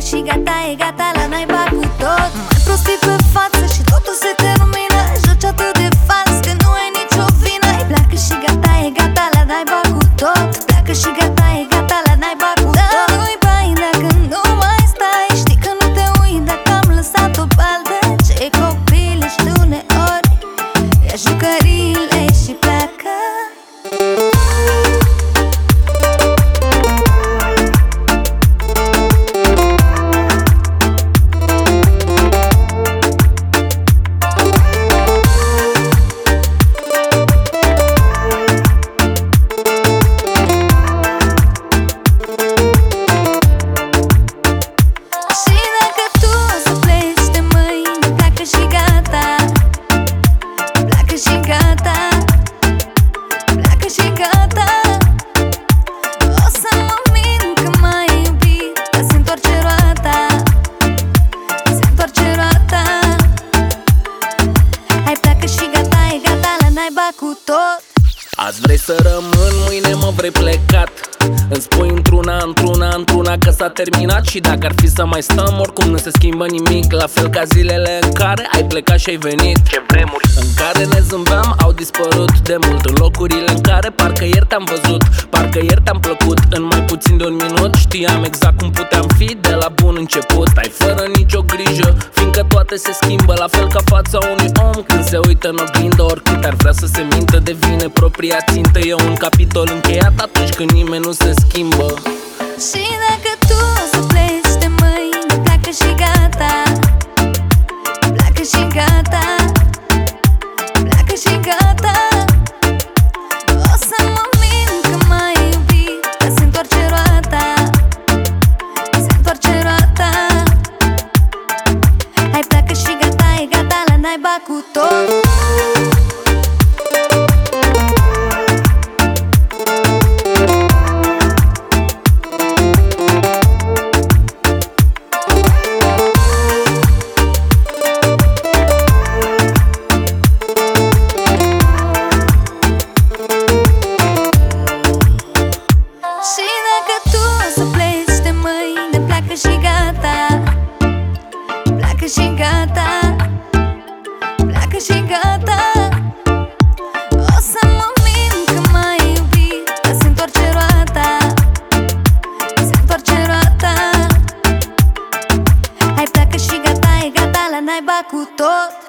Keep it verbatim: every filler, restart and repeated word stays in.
și gata, e gata, la naiba cu tot. Mai prostit pe față și totul se termină. Joci atât de fals că nu ai nicio vină. Pleacă și gata, e gata, la naiba cu tot. Pleacă și gata, e gata, la naiba cu tot. Da, nu-i bai dacă nu mai stai. Știi că nu te uit dacă am lăsat-o pe altă. Ce copil ești uneori, ia jucăriile și pleacă. Cu tot. Azi vrei să rămân, mâine mă vrei plecat. Îmi spui într-una, într-una, într-una că s-a terminat. Și dacă ar fi să mai stăm, oricum nu se schimbă nimic. La fel ca zilele în care ai plecat și ai venit. Ce vremuri în care ne zâmbeam au dispărut de mult. În locurile în care parcă ieri te-am văzut, parcă ieri te-am plăcut. În mai puțin de un minut știam exact cum puteam fi de la bun început. Stai fără nicio grijă, fiindcă toate se schimbă. La fel ca fața unui om când se uită în oglindă. Oricât ar vrea să se mintă, devine propria țintă. E un capitol încheiat atunci când nimeni nu se schimbă. Și dacă tu o să pleci de mâine, pleacă și gata. Pleacă și gata. Pleacă și gata. O să mă mint că m-ai iubit, că se întoarce roata. Se întoarce roata. Hai pleacă și gata, e gata, la naiba cu tot. Și gata, pleacă și gata, pleacă și gata. O să mă mint că m-ai iubit, că se întoarce roata. Se întoarce roata. Hai pleacă și gata, e gata, la naiba cu tot.